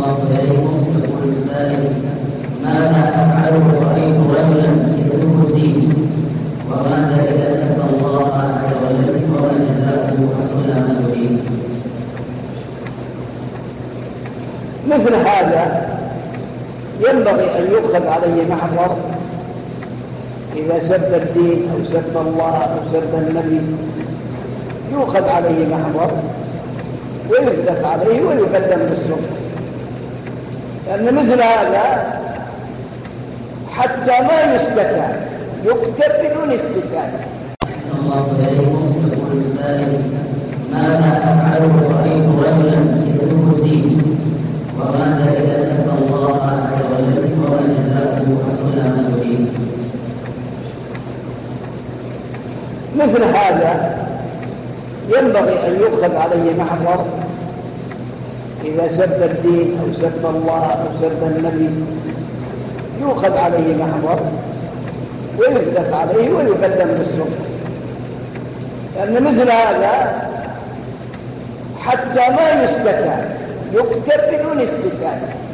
الله إليكم. يقول السائل: ماذا أفعل رأيت رجلا يسب الدين، وماذا إذا سب الله عز وجل وما جزاؤه حتى ما يريد؟ مثل هذا ينبغي أن يؤخذ عليه محضر إذا سب الدين أو سب الله أو سب النبي، يؤخذ عليه محضر ويثبت عليه ويقدم بالسلطة، لأن مثل هذا حتى ما يستكان يقتل بدون استكان. الله إليكم. يقول السائل: ماذا أفعل رأيت رجلا يسب الدين، وماذا إذا سب الله عز وجل وما جزاؤه حتى ما يريد؟ مثل هذا ينبغي أن يؤخذ عليه محضر إذا سب الدين أو سب الله أو سب النبي، يؤخذ عليه محضر ويثبت عليه ويقدم بالسلطة، لأن مثل هذا حتى ما يستكان يقتل بدون استكان.